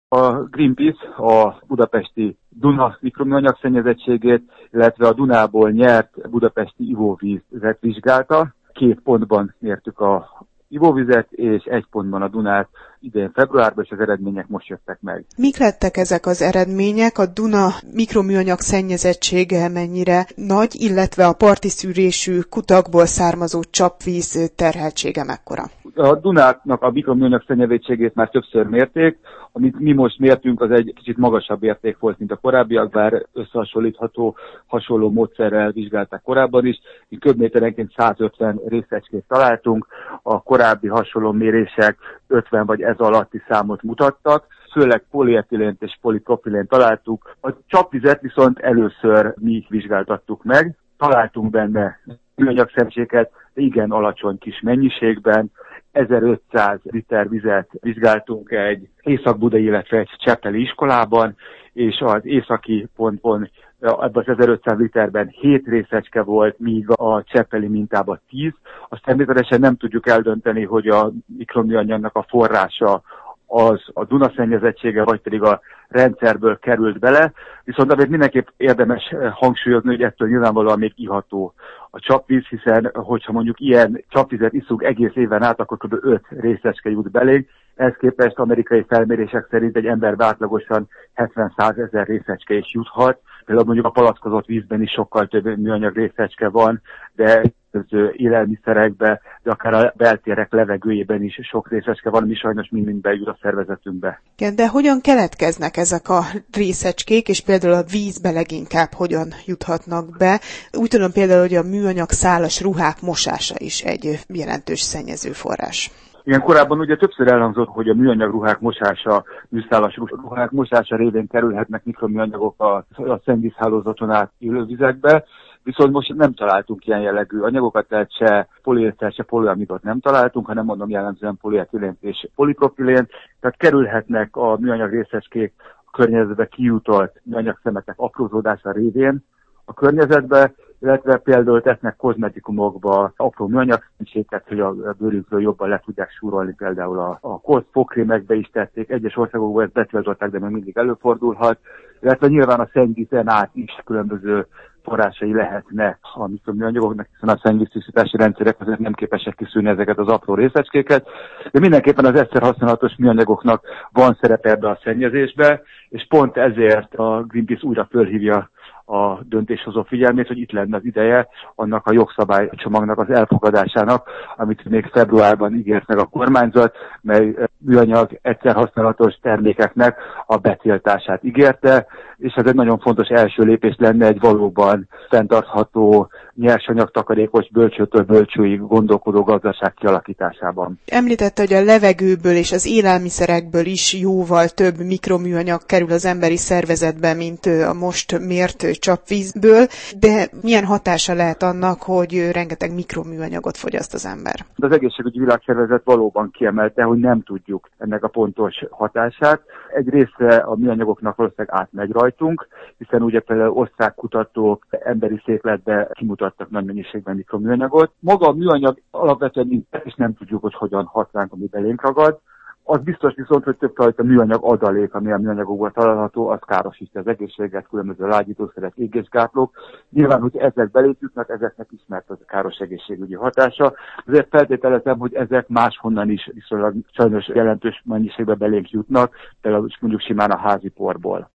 A Greenpeace a budapesti Duna mikroműanyag szennyezettségét, illetve a Dunából nyert budapesti ivóvízet vizsgálta. 2 pontban mértük a ivóvizet, és 1 pontban a Dunát idén februárban, és az eredmények most jöttek meg. Mik lettek ezek az eredmények? A Duna mikroműanyag szennyezettsége mennyire nagy, illetve a parti szűrésű kutakból származó csapvíz terheltsége mekkora? A Dunáknak a mikroműanyag szennyezettségét már többször mérték. Amit mi most mértünk, az egy kicsit magasabb érték volt, mint a korábbiak, bár összehasonlítható, hasonló módszerrel vizsgálták korábban is. Mi köbméterenként 150 részecskét találtunk, a korábbi hasonló mérések 50 vagy ez alatti számot mutattak. Főleg polietilént és polipropilént találtuk. A csapvizet viszont először mi vizsgáltattuk meg. Találtunk benne műanyagszemcséket, igen alacsony kis mennyiségben. 1500 liter vizet vizsgáltunk egy észak-budai, illetve egy cseppeli iskolában, és az északi ponton ebben az 1500 literben 7 részecske volt, míg a cseppeli mintában 10. Azt természetesen nem tudjuk eldönteni, hogy a mikroműanyagnak a forrása az a Duna szennyezettsége, vagy pedig a rendszerből került bele, viszont azért mindenképp érdemes hangsúlyozni, hogy ettől nyilvánvalóan még iható a csapvíz, hiszen hogyha mondjuk ilyen csapvizet iszunk egész éven át, akkor kb. 5 részecske jut belénk. Ehhez képest amerikai felmérések szerint egy emberbe átlagosan 70-100 ezer részecske is juthat. Például mondjuk a palackozott vízben is sokkal több műanyag részecske van, de az élelmiszerekben, de akár a beltérek levegőjében is sok részecske van, ami sajnos mind bejut a szervezetünkbe. Igen, de hogyan keletkeznek ezek a részecskék, és például a vízbe leginkább hogyan juthatnak be? Úgy tudom például, hogy a műanyag szálas ruhák mosása is egy jelentős szennyezőforrás. Igen, korábban ugye többször elhangzott, hogy a műanyag ruhák mosása, műszálas ruhák mosása révén kerülhetnek mikroműanyagok a szennyvízhálózaton át élővizekbe, viszont most nem találtunk ilyen jellegű anyagokat, tehát se poliészter, se poliamidot nem találtunk, hanem mondom jellemzően polietilént és polipropilént, tehát kerülhetnek a műanyag részecskék a környezetbe kijutott műanyag aprózódása révén a környezetbe, illetve például tesznek kozmetikumokba apró műanyagszemcséket, hogy a bőrünkről jobban le tudják súrolni, például a fogkrémekbe is tették, egyes országokban ezt betiltották, de még mindig előfordulhat, illetve nyilván a szennyvízen át is különböző forrásai lehetnek a mikroműanyagoknak, hiszen a szennyvíztisztítási rendszerek azért nem képesek kiszűrni ezeket az apró részecskéket, de mindenképpen az egyszer használatos műanyagoknak van szerepe ebbe a szennyezésbe, és pont ezért a Greenpeace újra fölhívja a döntéshozó figyelmét, hogy itt lenne az ideje annak a jogszabálycsomagnak az elfogadásának, amit még februárban ígért meg a kormányzat, mely műanyag egyszer használatos termékeknek a betiltását ígérte, és ez egy nagyon fontos első lépés lenne egy valóban fenntartható, nyersanyagtakarékos, bölcsőtől bölcsőig gondolkodó gazdaság kialakításában. Említette, hogy a levegőből és az élelmiszerekből is jóval több mikroműanyag kerül az emberi szervezetbe, mint a most mért csapvízből, de milyen hatása lehet annak, hogy rengeteg mikroműanyagot fogyaszt az ember? Az egészségügyi világszervezet valóban kiemelte, hogy nem tudjuk ennek a pontos hatását. Egy része a műanyagoknak valószínűleg átmegy rajtunk, hiszen ugye például osztrák kutatók emberi székletbe kimutattak nagy mennyiségben mikroműanyagot. Maga a műanyag alapvetően és nem tudjuk, hogy hogyan hat ránk, ami belénk ragad. Az biztos viszont, hogy többfajta műanyag adalék, ami a műanyagokban található, az károsítja az egészséget, különböző lágyítószerek, égésgátlók. Nyilván, hogy ezek belénk jutnak, ezeknek ismert az a káros egészségügyi hatása. Azért feltételezem, hogy ezek máshonnan is viszonylag sajnos jelentős mennyiségben belénk jutnak, például mondjuk simán a házi porból.